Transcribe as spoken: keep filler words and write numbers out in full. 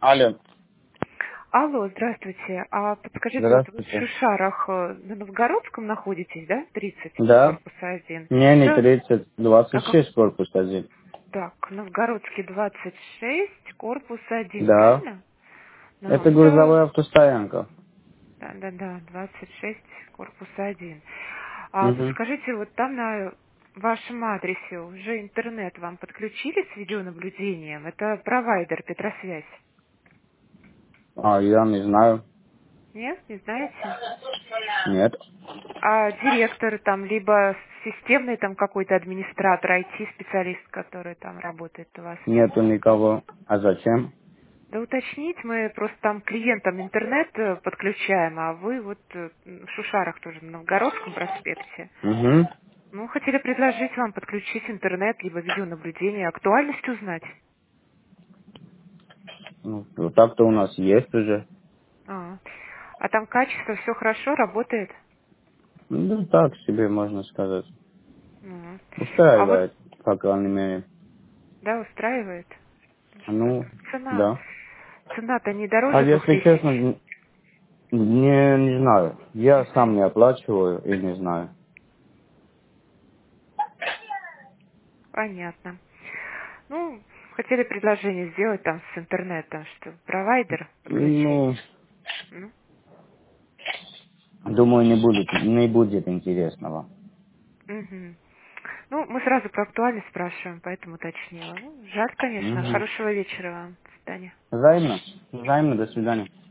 Алло, Алло, здравствуйте. А подскажите, вот вы в здравствуйте. Шушарах э, на Новгородском находитесь, да? тридцать, Да, корпус один. не, не Да. тридцать, А двадцать как? шесть корпус один. Так, Новгородский двадцать шесть, корпус один, Да, правильно? Ну, это это, грузовая автостоянка. да, да, да, двадцать шесть, корпус один. А Угу. подскажите, вот там на вашем адресе уже интернет вам подключили с видеонаблюдением? Это провайдер Петросвязь. А, я не знаю. Нет, не знаете? Нет, А директор там, либо системный там какой-то администратор, ай ти-специалист, который там работает у вас? нету никого. А зачем? Да уточнить, мы просто там клиентам интернет э, подключаем, а вы вот э, в Шушарах тоже, на Новгородском проспекте. Угу. Ну, хотели предложить вам подключить интернет, либо видеонаблюдение, актуальность узнать. Ну, вот так-то у нас есть уже. А, а там качество, все хорошо, работает? Ну, так себе можно сказать. Ну, а вот, Устраивает, по крайней мере. да, устраивает? Что Ну, цена? да. Цена-то не А дороже двух если честно, тысяч? н- не, не знаю. Не Я сам знаете? не оплачиваю и не знаю. Понятно. Ну, хотели предложение сделать там с интернетом, что провайдер подключение. Ну, Ну, думаю, не будет, не будет интересного. мгм. Ну, мы сразу про актуальность спрашиваем, поэтому уточнила. Ну, жаль, конечно. Угу. Хорошего вечера вам. До свидания. Взаимно. Взаимно. До свидания.